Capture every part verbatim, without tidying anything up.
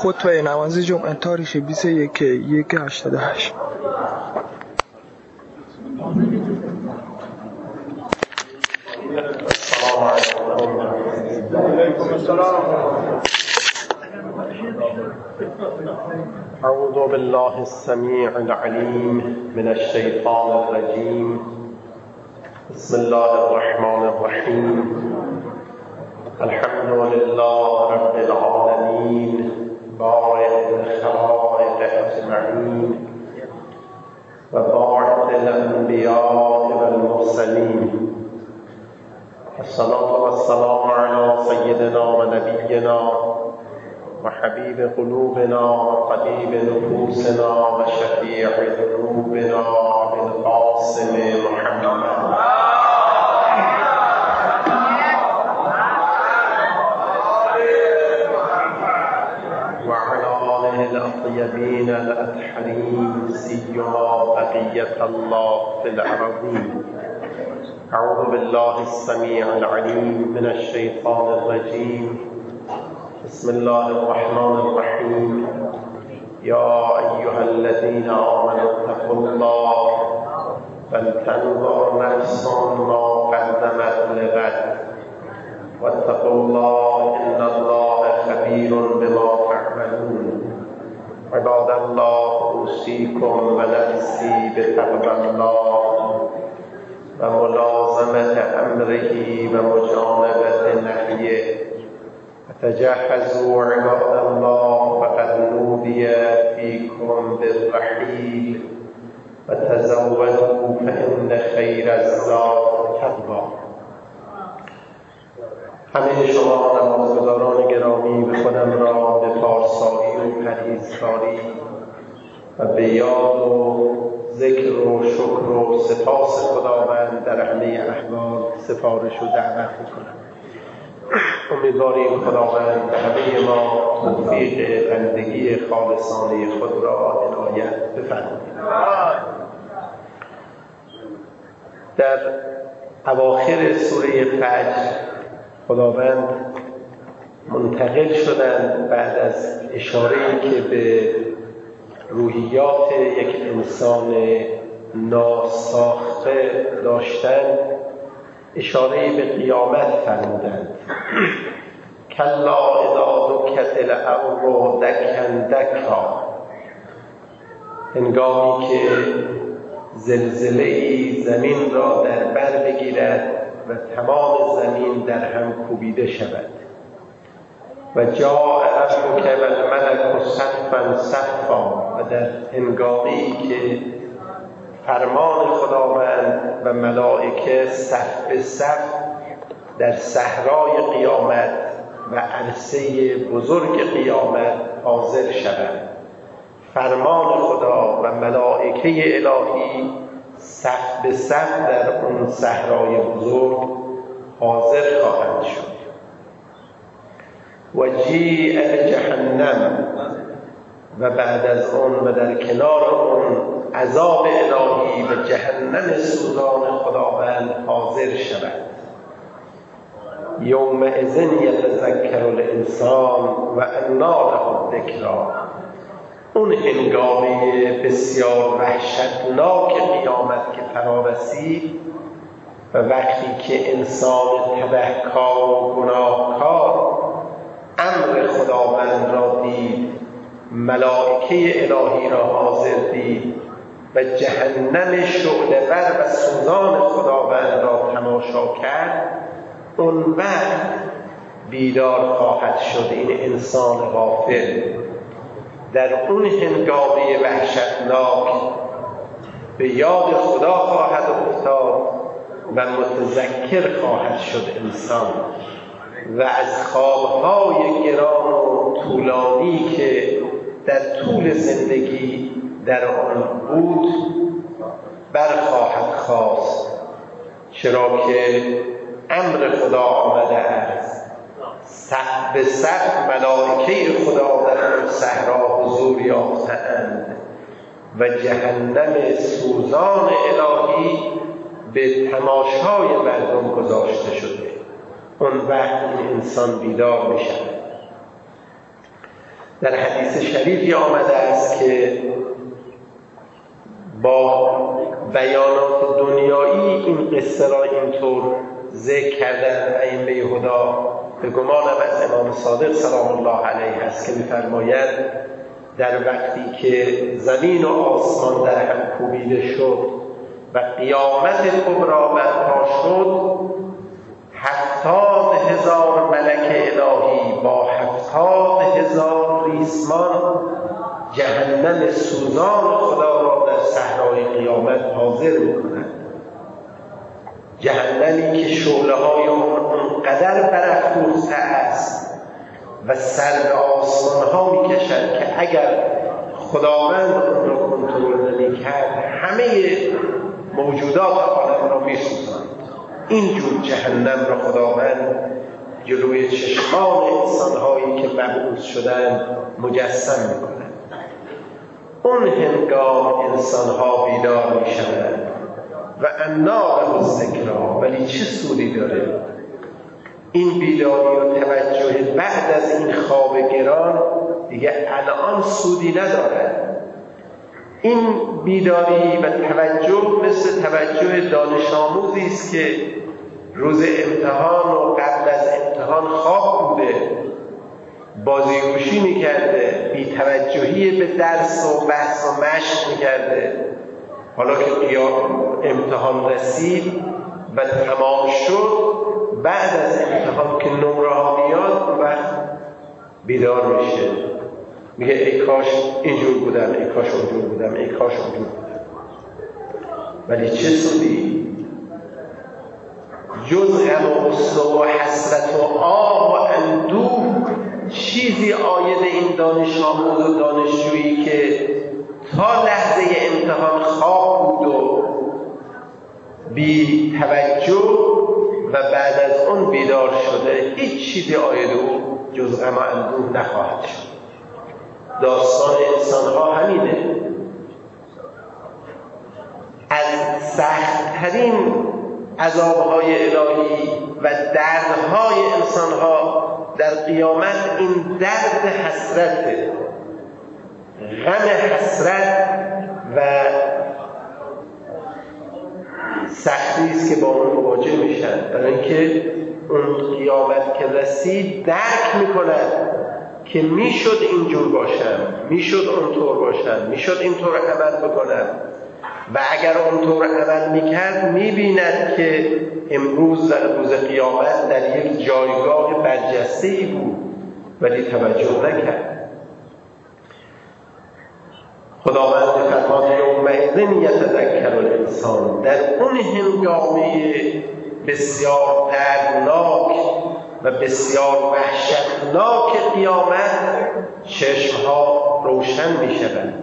خطبه نماز جمعه تاریخ بیست و یک یک هشتاد و هشت. أعوذ بالله السميع العليم من الشيطان الرجيم. بسم الله الرحمن الرحيم. الحمد لله رب العالمين بارئ الخلائق أجمعين وباعث الأنبياء والمرسلين. الصلاة والسلام على سيدنا ونبينا وحبيب قلوبنا وطبيب نفوسنا وشفيع ذنوبنا بالقاسم محمد وعلى آله الأطيبين الأطهرين سيما بقية الله في الأرضين. أعوذ بالله السميع العليم من الشيطان الرجيم. بسم الله الرحمن الرحيم. يا أيها الذين آمنوا اتقوا الله فلتنظر نفس ما قدمت لغد واتقوا الله إن الله خبير بما تعملون. عباد الله أوصيكم ونفسي بتقوى الله وملازمة أمره ومجانبة نهيه. تجهزوا عباد الله فقد نودي فيكم بالرحيل وتزودوا فإن خير الزاد التقوى. همه شما نمازگزاران گرامی به خودم را به پارسایی و پرهیزکاری و به یاد و ذکر و شکر و سپاس خداوند در همه احوال سفارش و دعوت می‌کنم. امیدواریم خداوند به همه ما توفیق بندگی خالصانه خود را عنایت بفرماید. در اواخر سوره فجر خداوند منتقل شدند بعد از اشاره‌ای که به روحیات یک انسان ناساخته داشتند، اشاره به قیامت فرمودند. کلا اذا دکت الارض دکا دکا. هنگامی که زلزله‌ای زمین را در بر بگیرد و تمام زمین در هم کوبیده شود. و جاء ربک والملک صفا صفا. و در هنگامی که فرمان خداوند و ملائکه صف به صف در صحرای قیامت و عرصه بزرگ قیامت حاضر شوند. فرمان خدا و ملائکه الهی صف به صف در اون صحرای بزرگ حاضر خواهند شد. و جیء جهنم. و بعد از اون و در کنار اون عذاب الهی و جهنم سوزان خداوند حاضر شود. یومئذ یتذکر الانسان و انی له الذکری. اون هنگامه بسیار وحشتناک قیامت که فرا رسید و وقتی که انسان تبهکار و گناهکار امر خداوند را دید، ملائکه الهی را حاضر دید و جهنم شعله‌ور و سوزان خداوند را تماشا کرد، اون وقت بیدار خواهد شد این انسان غافل. در اون هنگامه وحشتناک به یاد خدا خواهد افتاد و متذکر خواهد شد انسان و از خوابهای گران و طولانی که در طول زندگی در آن بود برخواهد خاست، چرا که امر خدا آمده است. صف به صف ملائکه خدا در صحرا حضور یافتند و جهنم سوزان الهی به تماشای مردم گذاشته شده. اون وقت این انسان بیدار می شود. در حدیث شریفی آمده است که با بیانات دنیایی این قصه را اینطور ذکر کردن ائمه هدی. به گمانم از امام صادق سلام الله علیه است که می‌فرماید در وقتی که زمین و آسمان در هم کوبیده شد و قیامت کبری برپا شد، هفتاد هزار ملک الهی با هفتاد هزار ریسمان جهنم سوزان خدا را در صحرای قیامت حاضر می‌کنند. جهنمی که شعله‌های آن اونقدر برافروخته است و سر به آسمان‌ها می‌کشد که اگر خداوند اون را کنترل نمی‌کرد همه موجودات عالم را می‌سوزاند. اینجور جهنم را خداوند جلوی چشمان انسان‌هایی که مبعوث شدند مجسم می‌کند. اون هنگام انسان‌ها بیدار می‌شوند و انا له الذکری، ولی چه سودی داره این بیداری و توجه بعد از این خواب گران؟ دیگه الان سودی ندارد. این بیداری و توجه مثل توجه دانش آموزی است که روز امتحان و قبل از امتحان خواب بوده، بازیگوشی میکرده، بی توجهی به درس و بحث و مشق میکرده. حالا که قیام امتحان رسید و تمام شد، بعد از امتحان که نمره ها میاد اون وقت بیدار میشه، میگه ای کاش اینجور بودم، ای کاش اونجور بودم، ای کاش اونجور بودم. ولی چه سودی؟ جز غم و غصه و حسرت و آه و اندوه چیزی عاید این دانش آموز و دانشجویی که تا لحظه امتحان خواب بود و بی توجه و بعد از اون بیدار شده، هیچ چیزی عاید او جز غم و اندوه نخواهد شد. داستان انسان ها همینه. از سخت‌ترین عذاب‌های الهی و دردهای انسان‌ها در قیامت این درد حسرته، غم حسرت و سختی است که با اون مواجه میشن. برای اینکه اون قیامت که رسید درک میکنن که میشد اینجور باشن، میشد اونطور باشن، میشد اینطور عمل بکنن و اگر اونطور عمل میکرد میبیند که امروز در روز قیامت در یک جایگاه برجسته‌ای بود ولی توجه نکرد. خداوند فرماد یومئذ یتذکر الانسان، در اون هنگامه بسیار دردناک و بسیار وحشتناک قیامت چشمها روشن می شوند،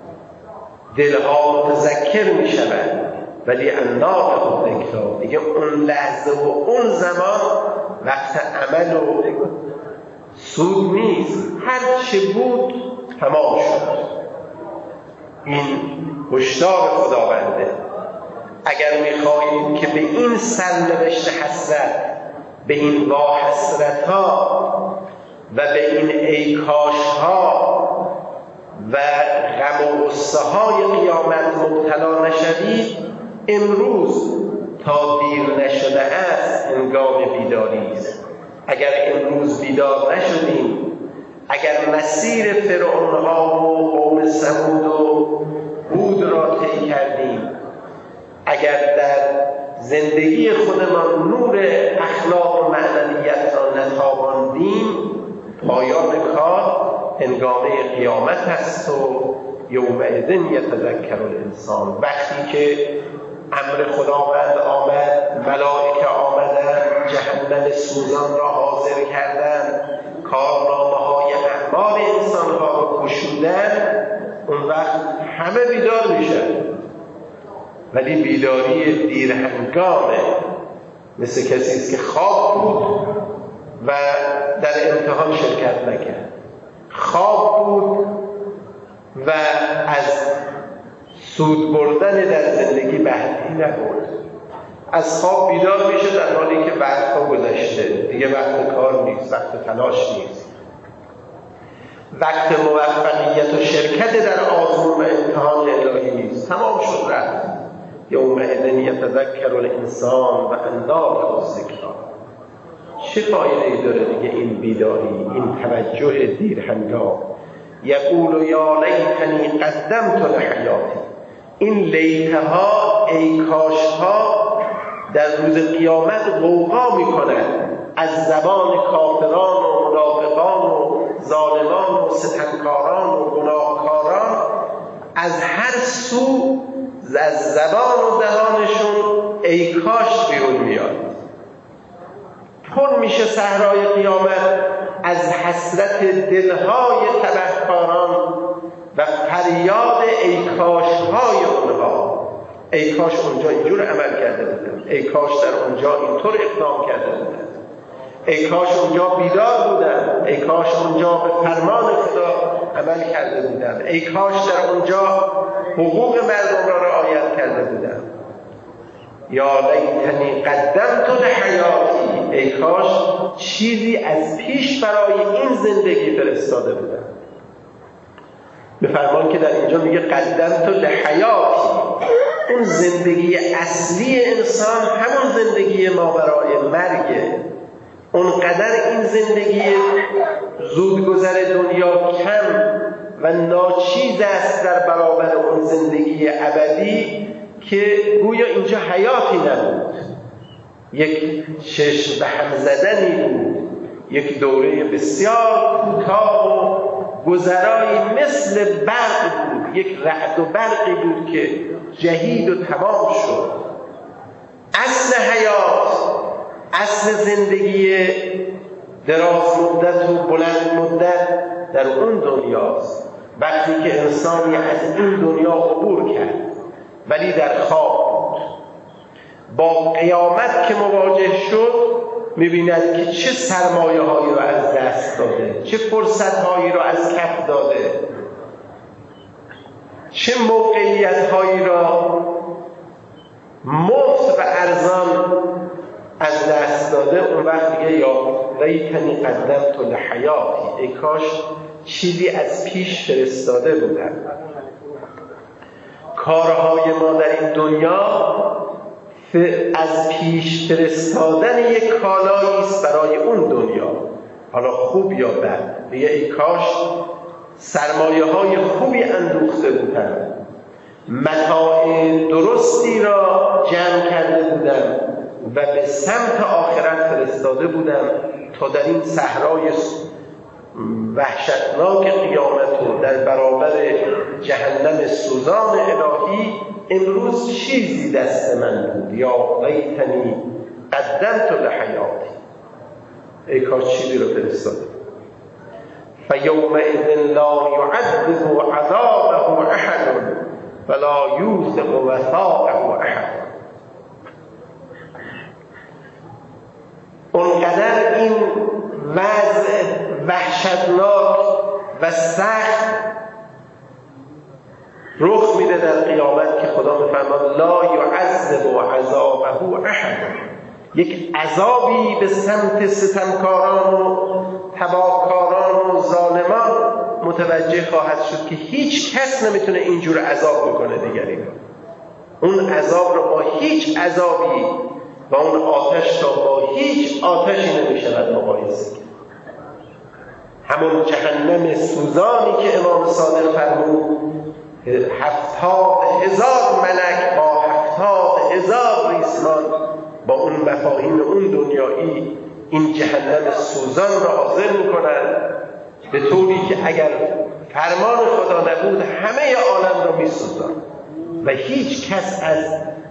دلها متذکر می شوند، ولی انا له الذکری، دیگه اون لحظه و اون زمان وقت عمل و سود نیست، هر چه بود تمام شد. این هشدار خداونده. اگر می‌خواهید که به این سرنوشت حسرت، به این واحسرت‌ها و به این ای کاش‌ها و غم و غصه‌های قیامت مبتلا نشوید، امروز تا دیر نشده است هنگام بیداری است. اگر امروز بیدار نشدیم، اگر مسیر فرعون‌ها و قوم ثمود و هود را طی کردیم، اگر در زندگی خودمان نور اخلاق و معنویت را نتاباندیم، پایان کار هنگامه قیامت است و یومئذ یتذکر الانسان. وقتی که امر خداوند آمد، ملائکه آمدن، جهنم سوزان را حاضر کردن، کارنامه های اعمال انسان ها را گشودن، اون وقت همه بیدار میشن. ولی بیداری دیر هنگامه، مثل کسی است که خواب بود و در امتحان شرکت نکرد، خواب بود و از سود بردن در زندگی بهره‌ای نبرد. از خواب بیدار میشه در حالی که وقتها گذشته، دیگه وقت کار نیست، وقت تلاش نیست. وقت موفقیت و شرکت در آزمون و امتحان الهی نیست. تمام شد رفت. یومئذ یتذکر الانسان و انی له الذکری. چه فایده‌ای داره دیگه این بیداری، این توجه دیر هنگام؟ یقول یا لیتنی قدمت لحیاتی. این لیتها، ای کاشها، در روز قیامت غوغا میکنند از زبان کافران و منافقان و ظالمان و ستمکاران و گناهکاران. از هر سو از زبان و دهانشون ای کاش بیرون میاد. پر میشه صحرای قیامت از حسرت دلهای تبهکاران و فریاد ای کاشهای اونها. ای کاش اونجا اینجور عمل کرده بودم، ای کاش در اونجا اینطور اقدام کرده بودم، ای کاش اونجا بیدار بودم، ای کاش اونجا به فرمان خدا عمل کرده بودم، ای کاش در اونجا حقوق مردم را رعایت کرده بودم. یا لیتنی قدمت لحیاتی. ای کاش چیزی از پیش برای این زندگی فرستاده بودم. به فرمان که در اینجا میگه قدمت لحیاتی. اون زندگی اصلی انسان همون زندگی ماورای مرگه. اونقدر این زندگی زودگذر دنیا کم و ناچیز است در برابر اون زندگی ابدی که گویا اینجا حیاتی نبود، یک چشم به هم زدنی بود، یک دوره بسیار کوتاه و گذرایی مثل برق بود، یک رعد و برقی بود که جهید و تمام شد. اصل حیات، اصل زندگی دراز مدت و بلند مدت در اون دنیاست. وقتی که انسانی از این دنیا عبور کرد ولی در خواب بود، با قیامت که مواجه شد می‌بیند که چه سرمایه هایی را از دست داده، چه فرصت هایی را از کف داده، چه موقعیت هایی را مفت و ارزان از دست داده. اون وقت دیگه یا لیتنی قدمت لحیاتی. ای کاش چیزی از پیش فرستاده بودم. کارهای ما در این دنیا از پیش فرستادن یک کالایی است برای اون دنیا، حالا خوب یا بد. میگه ای کاش سرمایه های خوبی اندوخته بودم، متاع درستی را جمع کرده بودم و به سمت آخرت فرستاده بودم تا در این صحرای وحشتناک قیامت و در برابر جهنم سوزان الهی امروز چیزی دست من بود. یا لیتنی قدمت لحیاتی. ای کاش چیزی رو فرستاده. فیومئذ لا یعذب عذابه احد ولا یوثق وثاقه احد. اونقدر این وضع وحشتناک و سخت رخ میده در قیامت که خدا میفرماد لا یعذب عذابه احد. یک عذابی به سمت ستمکاران و تباهکاران و ظالمان متوجه خواهد شد که هیچ کس نمیتونه اینجور عذاب بکنه دیگری. اون عذاب رو با هیچ عذابی و اون آتش تا با هیچ آتشی نمیشود مقایسه کرد. همون جهنم سوزانی که امام صادق فرمود هفتاد هزار ملک با هفتاد هزار ریسمان با اون مفاهیم اون دنیایی این جهنم سوزان را حاضر میکنند، به طوری که اگر فرمان خدا نبود همه عالم را میسوزان و هیچ کس از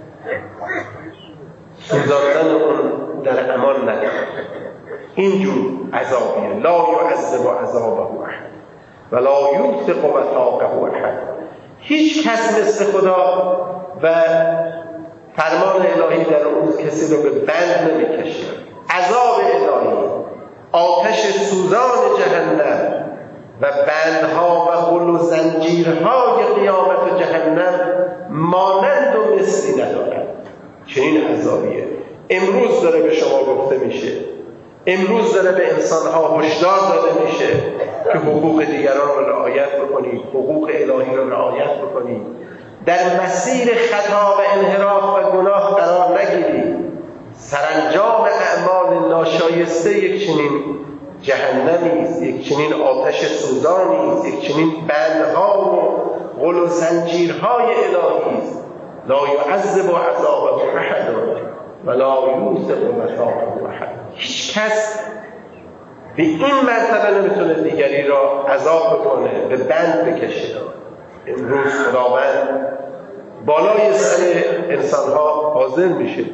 سوزاندن اون در امان ندارد. اینجور عذابیه. لا یعذب عذابه احد ولا یوثق وثاقه احد. هیچ کس مثل خدا و فرمان الهی در اون کسی رو به بند نمیکشه. عذاب الهی، آتش سوزان جهنم و بندها و غل و زنجیرهای قیامت و جهنم مانند و مثلی ندارد. چنین عذابیه. امروز داره به شما گفته میشه امروز داره به انسانها هشدار داده میشه که حقوق دیگران رو رعایت بکنید، حقوق الهی رو رعایت بکنید، در مسیر خطا و انحراف و گناه قرار نگیرید. سرانجام اعمال ناشایسته یک چنین جهنمی است، یک چنین آتش سوزانی است، یک چنین بندها و غل و زنجیرهای الهی است. لا یعذب عذابه احد ولا یوثق وثاقه احد. هیچ کس به این مرتبه نمیتونه دیگری را عذاب بکنه، به بند بکشه. امروز خداوند بالای سر انسانها حاضر میشه،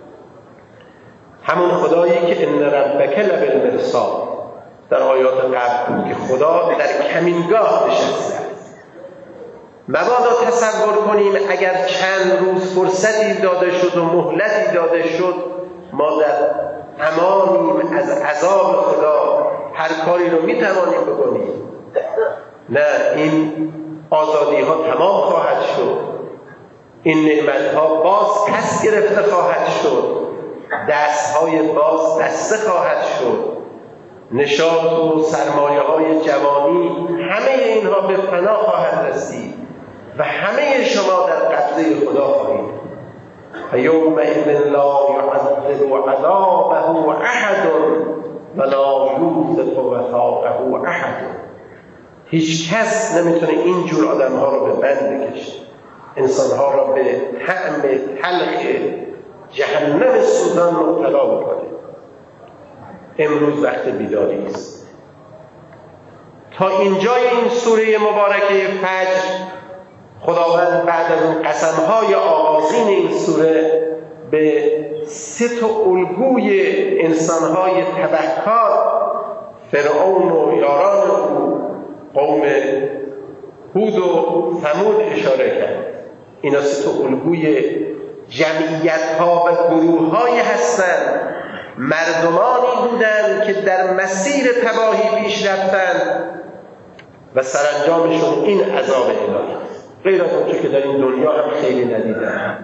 همون خدایی که ان ربک لبالمرصاد در آیات قبل بود که خدا در کمینگاه نشسته است. مبادا تصور کنیم اگر چند روز فرصتی داده شد و مهلتی داده شد ما در امانیم از عذاب خدا، هر کاری رو میتوانیم بکنیم. نه، این آزادی ها تمام خواهد شد، این نعمت ها باز پس گرفته خواهد شد، دست های باز بسته خواهد شد، نشاط و سرمایه های جوانی همه اینها به فنا خواهد رسید و همه شما در قبضه خدا خواهید. یومئذ لا یعذب عذابه احد ولا یوثق وثاقه احد. هیچ کس نمیتونه اینجور آدم ها رو به بند بکشه، انسان ها را به طعم تلخ جهنم سوزان مبتلا بکنه. امروز وقت بیداری است. تا اینجای این سوره مبارکه فجر خداوند بعد از اون قسم‌های آغازین این سوره به سه تا الگوی انسان‌های تبهکار فرعون و یاران او، قوم هود و ثمود اشاره کرد. اینا سه تا الگوی جمعیت‌ها و گروه‌های هستند، مردمانی بودند که در مسیر تباهی پیش رفتند و سرانجامشون این عذاب الهی است، غیر از اونچه که در این دنیا هم خیلی ندیدن.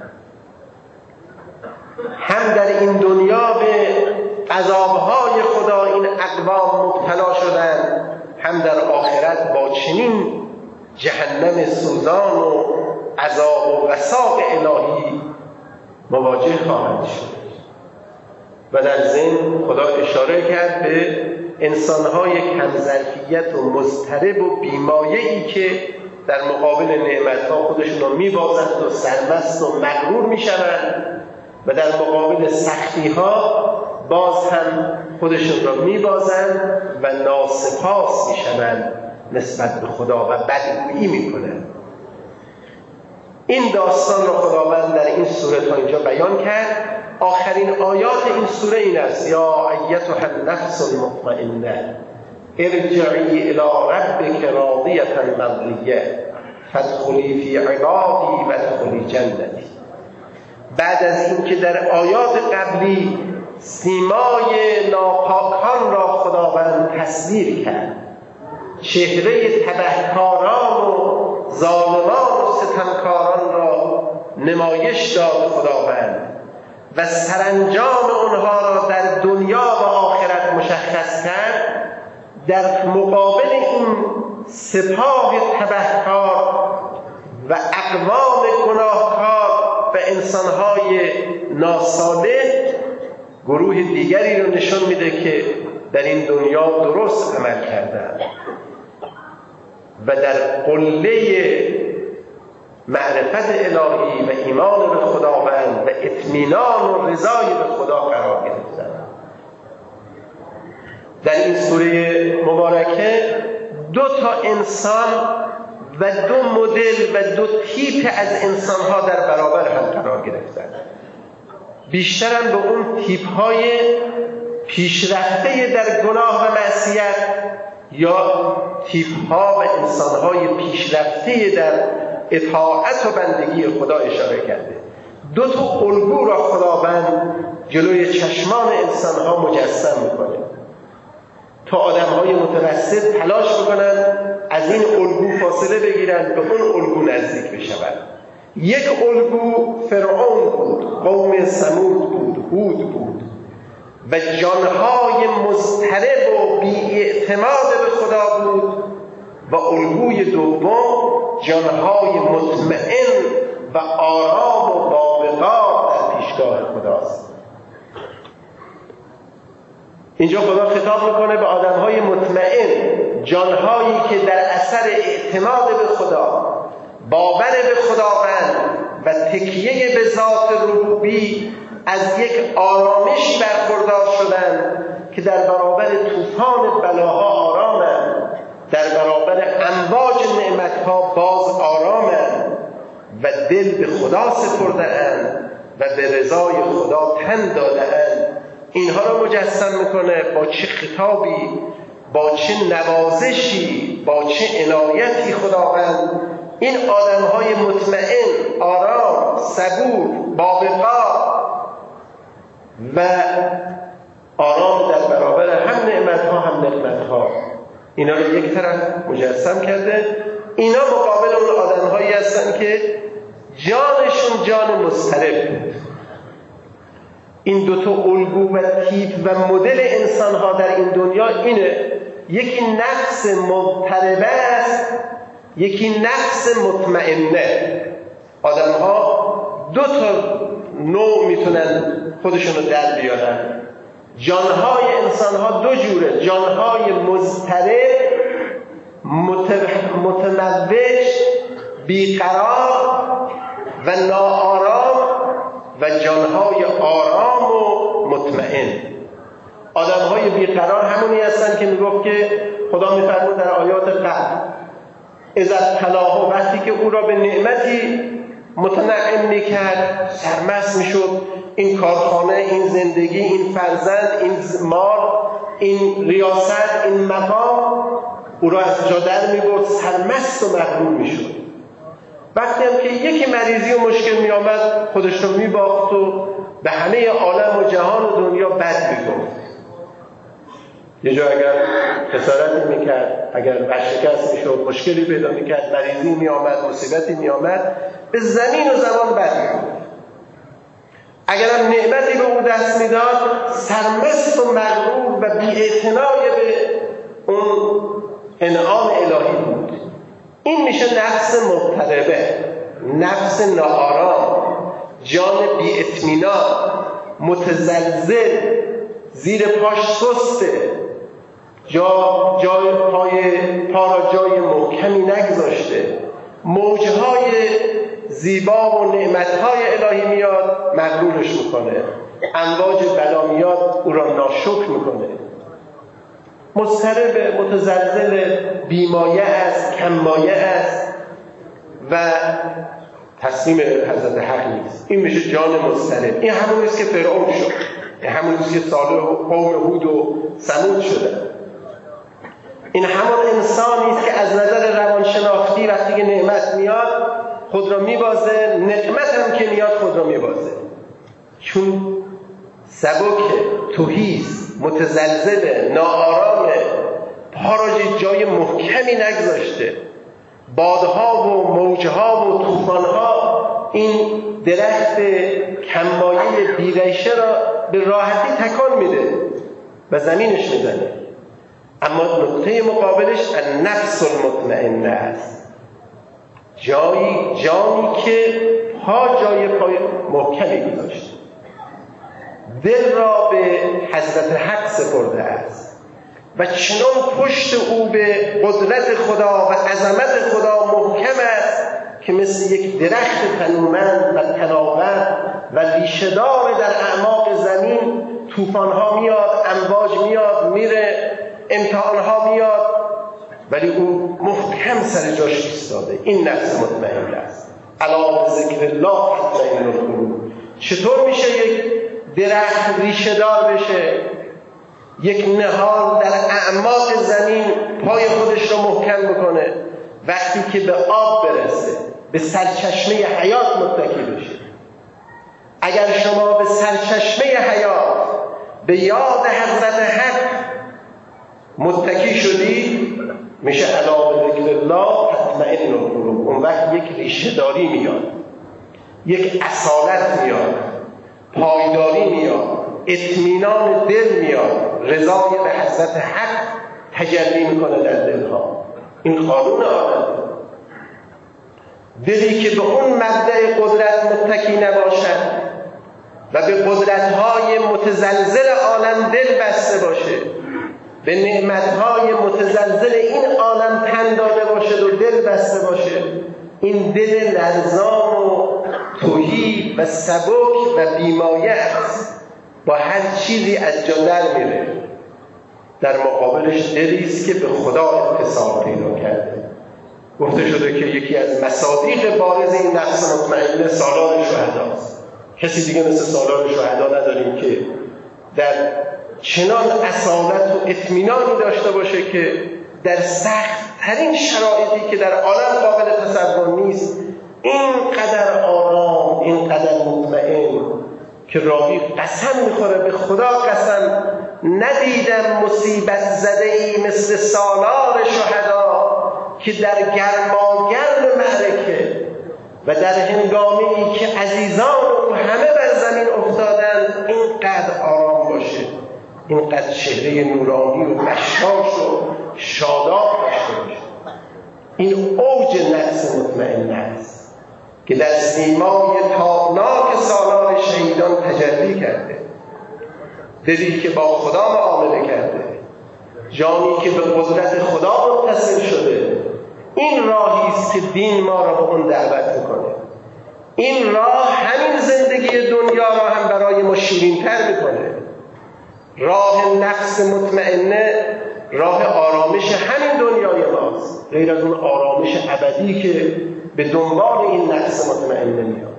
هم در این دنیا به عذابهای خدا این اقوام مبتلا شدند، هم در آخرت با چنین جهنم سوزان و عذاب و وثاق الهی مواجه خواهند شد. و در ضمن خدا اشاره کرد به انسان‌های کم ظرفیت و مضطرب و بیمایه‌ای که در مقابل نعمت‌ها خودشون رو می‌بازند و سرمست و مغرور می‌شوند و در مقابل سختی‌ها باز هم خودشون رو می‌بازند و ناسپاس می‌شوند نسبت به خدا و بدگویی می‌کنند. این داستان رو خداوند در این سوره تا اینجا بیان کرد. آخرین آیات این سوره این است: یا ایتها النفس المطمئنه ارجعی الی ربک راضیة مرضیه فادخلی فی عبادی وادخلی جنتی. بعد از اینکه در آیات قبلی سیمای ناپاکان را خداوند تصویر کرد، چهره تبهکاران و ظالمان و ستمکاران را نمایش داد خداوند و سرانجام اونها را در دنیا و آخرت مشخص کرد، در مقابل این سپاه تبهکار و اقوام گناهکار و انسانهای ناصالح گروه دیگری رو نشون میده که در این دنیا درست عمل کردند و در قله معرفت الهی و ایمان به خداوند و اطمینان و رضای به خدا قرار گرفتند. در این سوره مبارکه دو تا انسان و دو مدل و دو تیپ از انسانها در برابر هم قرار گرفتند. بیشترم به اون تیپ‌های پیشرفته در گناه و معصیت یا تیپ‌ها و انسان‌های پیشرفته در اطاعت و بندگی خدا اشاره کرده. دو تا الگو را خداوند جلوی چشمان انسان‌ها مجسم می‌کنه تا آدم‌های متوسط تلاش بکنن از این الگو فاصله بگیرن، به اون الگو نزدیک بشوند. یک الگو فرعون بود، قوم ثمود بود، هود بود و جانهای مضطرب و بی‌اعتماد به خدا بود و الگوی دوم جانهای مطمئن و آرام و باوقار در پیشگاه خداست. اینجا خدا خطاب میکنه به آدمهای مطمئن، جانهایی که در اثر اعتماد به خدا، باور به خداوند و تکیه به ذات ربوبی از یک آرامشی برخوردار شدند که در برابر طوفان بلاها آرامند، در برابر امواج نعمتها باز آرامند و دل به خدا سپرده‌اند و به رضای خدا تن داده‌اند. اینها را مجسم میکنه با چه خطابی، با چه نوازشی، با چه عنایتی خداوند این آدمهای مطمئن، آرام، صبور، باوقار و آرام در برابر هم نعمتها هم نقمتها، اینا رو یک طرف مجسم کرده. اینا مقابل اون آدمهایی هستن که جانشون جان مضطرب بود. این دوتا الگو و تیپ و مدل انسانها در این دنیا اینه، یکی نفس مضطربه است، یکی نفس مطمئنه. آدمها دو تا نوع میتونن خودشون رو در بیارن. جانهای انسانها دو جوره، جانهای مضطرب، متموج، بیقرار و ناآرام و جانهای آرام و مطمئن. آدمهای بیقرار همونی هستن که میگفت که خدا میفرمود در آیات قبل، اذا ابتلاه، وقتی که او را به نعمتی متنعم میکرد سرمست میشد، این کارخانه، این زندگی، این فرزند، این مال، این ریاست، این مقام او را از جا در میبرد، سرمست و مغرور میشد. وقتی هم که یکی مریضی و مشکل می آمد خودش رو می باخت و به همه عالم و جهان و دنیا بد می گفت. یه جا اگر خسارتی می کرد، اگر ورشکست می شد، مشکلی پیدا می کرد، مریضی می آمد، مصیبتی می آمد، به زمین و زمان بد می گفت. اگر هم نعمتی به او دست می داد سرمست و مغرور و بی اعتنای به اون انعام الهی بود. این میشه نفس مضطربه، نفس ناآرام، جان بی اطمینان، متزلزل، زیر پاش سسته، جا جای پای پا را جای محکمی نگذاشته، موجهای زیبا و نعمتهای الهی میاد مغرورش میکنه، امواج بلا میاد او را ناشکر میکنه. مضطرب، متزلزل، بیمایه است، کمایه است و تسلیم حضرت حق نیست. این میشه جان مضطرب. این همون نیست که فرعون شد، این همون نیست که صالح و قوم هود و ثمود شدن. این همون انسانی است که از نظر روانشناختی وقتی که نعمت میاد خود را میبازه، نقمت هم که میاد خود را میبازه، چون سبک، تهیست، متزلزل، ناآرامه، پا را جای محکمی نگذاشته، بادها و موجها و طوفانها این درخت کمایه بیریشه را به راحتی تکان میده و زمینش میزنه. اما نقطه مقابلش النفس المطمئنه است، جایی جانی که پا جای پای محکمی گذاشته، دل را به حضرت حق سپرده است و چنان پشت او به قدرت خدا و عظمت خدا محکم است که مثل یک درخت تنومند و تناور و ریشه‌دار در اعماق زمین. طوفان‌ها میاد، امواج میاد میره، امتحان‌ها میاد، ولی او محکم سر جاش ایستاده. این نفس مطمئن است. الا بذکر الله تطمئن القلوب. چطور میشه یک درخت ریشه‌دار بشه، یک نهال در اعماق زمین پای خودش رو محکم بکنه؟ وقتی که به آب برسه، به سرچشمه حیات متکی بشه. اگر شما به سرچشمه حیات، به یاد حضرت حق متکی شدی، میشه الا بذکر الله تطمئن القلوب. اون وقت یک ریشه‌داری میاد، یک اصالت میاد، پایداری میاد، اطمینان دل میاد، رضای به حضرت حق تجلی میکنه در دلها. این قانون عالم. دلی که به اون مبدأ قدرت متکی نباشد و به قدرت‌های متزلزل عالم دل بسته باشه، به نعمت‌های متزلزل این عالم تن داده باشد و دل بسته باشه، این دل لرزان و تهی و سبک و بیمایه است، با هر چیزی از جا در میره. در مقابلش دلی است که به خدا اتصال پیدا کرده. گفته شده که یکی از مصادیق بارز این نفس مطمئنه سالار شهداست. کسی دیگه مثل سالار شهدا نداریم که در چنان اصالت و اطمینانی داشته باشه که در سخت ترین شرایطی که در عالم قابل تصور نیست اینقدر آرام، اینقدر مطمئن که راوی قسم میخوره، به خدا قسم ندیدم مصیبت زده‌ای مثل سالار شهدا که در گرماگرم معرکه و در هنگامی که عزیزان او همه بر زمین افتادن اینقدر آرام باشه، اینقدر چهره نورانی و بشاش و شاداب داشته باشه. این اوج نفس مطمئن است که در سیمای تابناک سالار شهیدان تجلی کرده. دلی که با خدا معامله کرده، جانی که به قدرت خدا متصل شده. این راهی است که دین ما را به اون دعوت میکنه. این راه همین زندگی دنیا را هم برای ما شیرین‌تر میکنه. راه نفس مطمئنه راه آرامش همین دنیای ماست، غیر از اون آرامش ابدی که به دنبال این نفس مطمئنه میاد.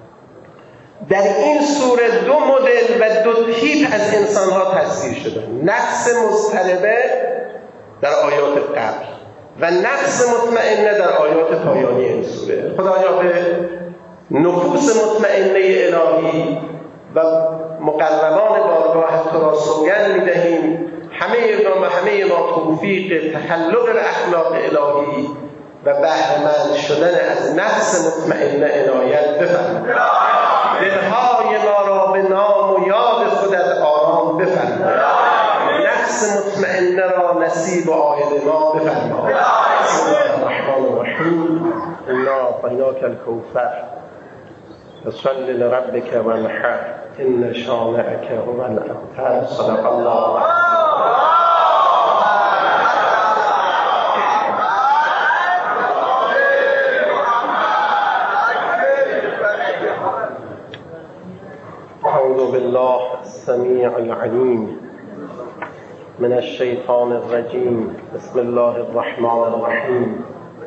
در این سوره دو مدل و دو تیپ از انسان‌ها تصویر شده. نفس مضطربه در آیات قبل و نفس مطمئنه در آیات پایانی این سوره. خدایا به نفوس مطمئنه الهی و مقربان بارگاه تو را سوگند می‌دهیم همه ما همه ما توفیق تخلق به اخلاق الهی و بهره‌مند شدن از نفس مطمئنه عنایت بفرمایید. دلهای ما را به نام و یاد خودت آرام بفرمایید. نفس مطمئنه را نصیب و عاهد ما بفرمایید. بسم الله الرحمن الرحیم. انا اعطیناک الکوثر فصل لربک وانحر ان شانئک هو الابتر. صدق الله. أعوذ بالله السميع العليم من الشيطان الرجيم. بسم الله الرحمن الرحيم.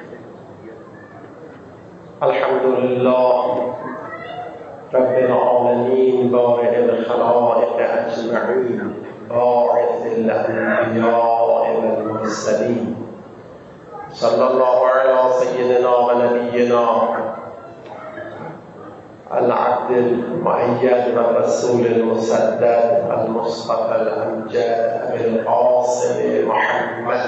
الحمد لله رب العالمين بارئ الخلائق أجمعين باعث الأنبياء والمرسلين. صلى الله على سيدنا ونبينا العبد المؤيد والرسول المسدد المصطفى الأمجد أبي القاسم محمد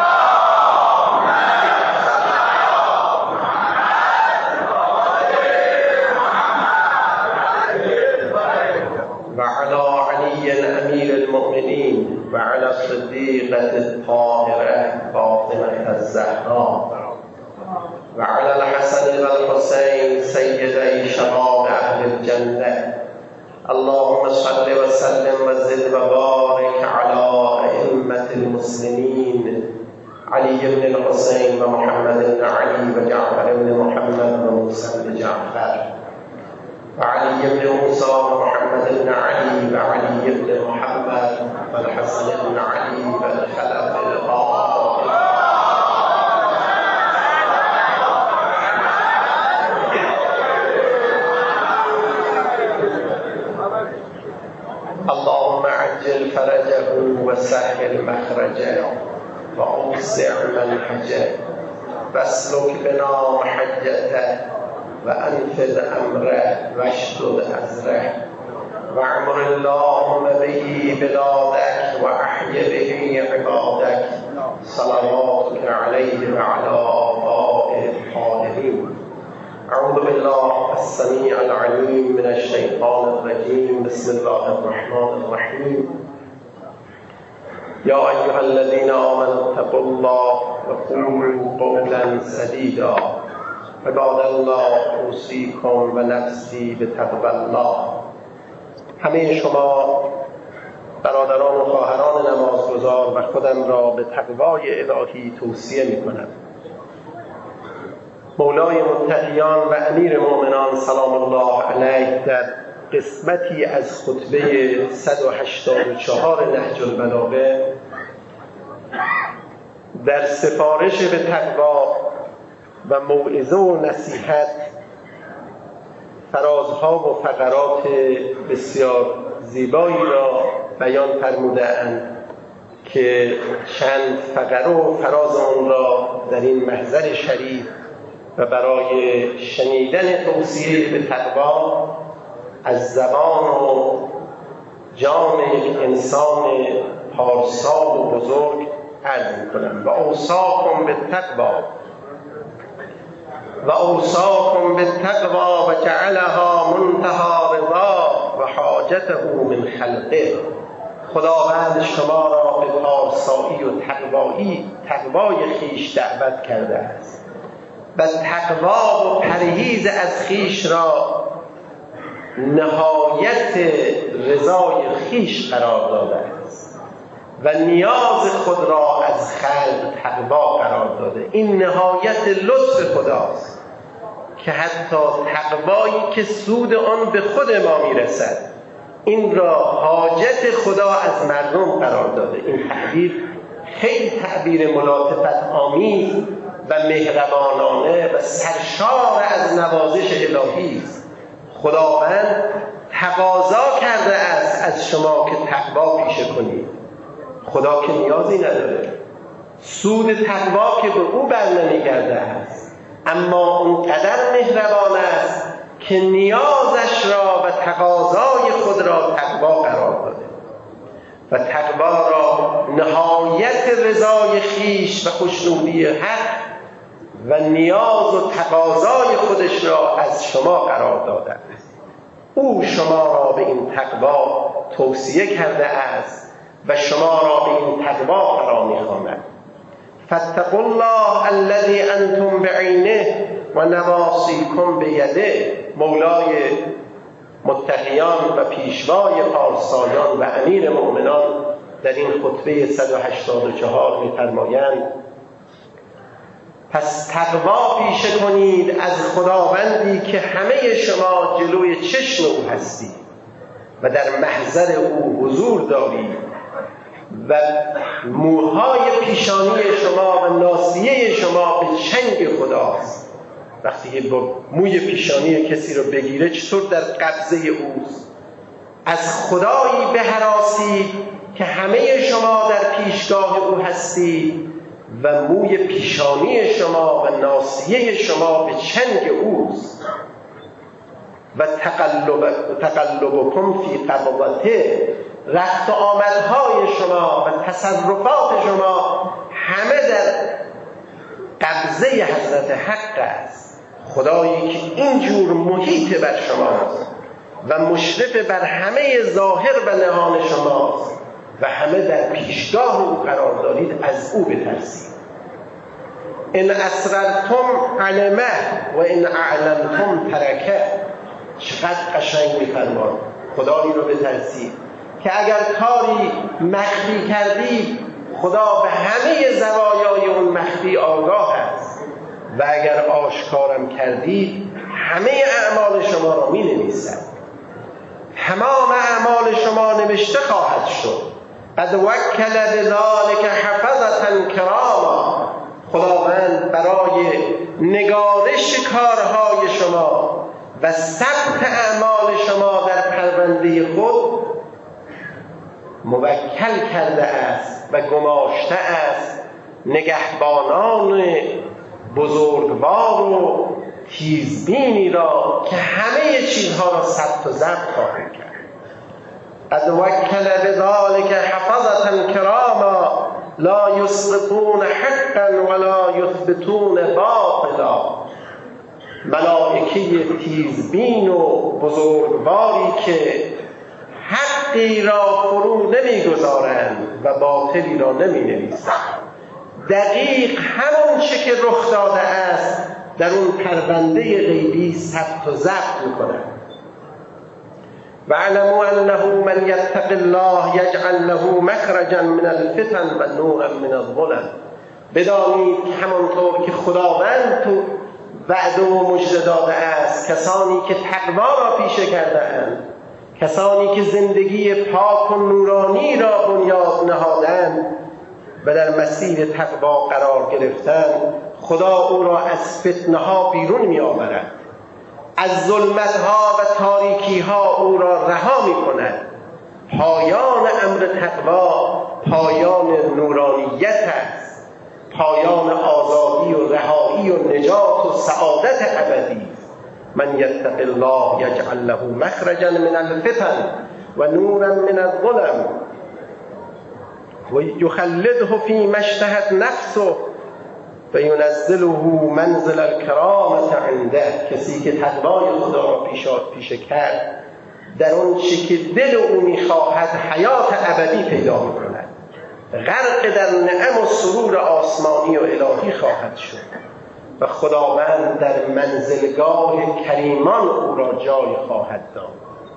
وعلى علي أمير المؤمنين وعلى الصديقة الطاهرة فاطمة الزهراء وعلى الحسن والحسين سيدي شباب أهل الجنة. اللهم صل وسلم وزد وبارك على أئمة المسلمين علي بن الحسين ومحمد بن علي وجعفر بن محمد وموسى بن جعفر وعلي بن موسى ومحمد بن علي وعلي بن محمد والحسن بن علي والخلف القائم اللهم عجل فرجه وسهل مخرجه وأوسع منهجه واسلك بنا محجته وأنفذ أمره واشدد أزره واعمر اللهم به بلادك وأحي به عبادك صلواتك عليه وعلى آبائه الطاهرين. أعوذ أعوذ بالله السميع العليم من الشيطان الرجيم بسم الله الرحمن الرحيم يا أيها الذين آمنوا اتقوا الله وقولوا قولا سديدا عباد الله أوصيكم ونفسي بتقوى الله. همه شما برادران و خواهران نمازگزار و خودم را به تقوای الهی توصیه می‌کنم. مولای متقیان و امیر مؤمنان سلام الله علیه در قسمتی از خطبه صد و هشتاد و چهار نهج البلاغه در سفارش به تقوا و موعظه و نصیحت فرازها و فقرات بسیار زیبایی را بیان فرموده‌اند که چند فقره و فراز آن را در این محضر شریف و برای شنیدن توصیه به تقوا از زبان و جان یک انسان پارسا و بزرگ عرض می‌کنم. و اوصاکم بالتقوا و اوصاکم بالتقوا و جعلها منتهى رضا و حاجته من خلقه. خداوند شما را به پارسایی و تقوایی تقوای خیش دعوت کرده است و تقوا و پرهیز از خیش را نهایت رضای خیش قرار داده است و نیاز خود را از خلق تقوا قرار داده. این نهایت لطف خداست که حتی تقوایی که سود آن به خود ما میرسد این را حاجت خدا از مردم قرار داده. این تعبیر خیلی تعبیر ملاطفت آمیز و مهربانانه و سرشار از نوازش الهی است. خداوند تقاضا کرده است از شما که تقوا پیشه کنید. خدا که نیازی نداره، سود تقوا که به او برنمیگرده است، اما اونقدر مهربان است که نیازش را و تقاضای خود را تقوا قرار داده و تقوا را نهایت رضای خیش و خوشنودی حق و نیاز و تقاضای خودش را از شما قرار داده است. او شما را به این تقوا توصیه کرده است و شما را به این تقوا فرا می‌خواند. فاتقوا الله الذي انتم بعینه و نواصیکم بیده. مولای متقیان و پیشوای پارسایان و امیر مؤمنان در این خطبه صد و هشتاد و چهار می‌فرمایند پس تقوا پیشه کنید از خداوندی که همه شما جلوی چشم او هستید و در محضر او حضور دارید و موهای پیشانی شما و ناصیه شما به چنگ خداست. وقتی که با موی پیشانی کسی رو بگیره چطور در قبضه اوست. از خدایی بهراسید که همه شما در پیشگاه او هستید و موی پیشانی شما و ناصیه شما به چنگ اوست و تقلب تقلبکم فی قبضته. رفت و آمدهای شما و تصرفات شما همه در قبضه حضرت حق است. خدایی که اینجور محیط بر شماست و مشرف بر همه ظاهر و نهان شماست و همه در پیشگاه او قرار دارید، از او بترسید. ان اسررتم علمه و ان اعلنتم ترکه. چقدر قشنگ می‌فرماد. خدایی رو بترسید که اگر کاری مخفی کردید خدا به همه زوایای اون مخفی آگاه است و اگر آشکارم کردید همه اعمال شما را می‌نویسد. تمام اعمال شما نوشته خواهد شد. قد وکل بذلک حفظة کراما. خداوند برای نگارش کارهای شما و ثبت اعمال شما در پرونده خود موکل کرده است و گماشته است نگهبانان بزرگوار و تیزبینی را که همه چیزها را ثبت و ضبط خواهند کرد. قد وکل بذلک حفظة کراما لا یسقطون حقا ولا یثبتون باطلا. ملائکه تیزبین و بزرگواری که حقی را فرو نمیگذارند و باطلی را نمی نویسند. دقیق همون چه که رخ داده است در اون پرونده غیبی ثبت و ضبط میکنند. واعلموا انه من یتق الله یجعل له مخرجا من الفتن و نورا من الظلم. بدانید که همانطور که خداوند تو وعده و مژده داده است کسانی که تقوا را پیشه کرده اند، کسانی که زندگی پاک و نورانی را بنیاد نهادند و در مسیر تقوا قرار گرفتند، خدا او را از فتنه ها بیرون می آورد، از ظلمت ها و تاریکی ها او را رها می کند. پایان امر تقوا پایان نورانیت است، پایان آزادی و رهایی و نجات و سعادت ابدی. من یتق الله یجعل له مخرجا من الفتن و نورا من الظلم و یخلده فیما اشتهت نفسه و ینزله منزل الکرامة عنده. کسی که تقوای خدا را پیشه کرد در اون چه که دل او میخواهد حیات ابدی پیدا میکند، غرق در نعم و سرور آسمانی و الهی خواهد شد و خداوند در منزلگاه کریمان او را جای خواهد داد.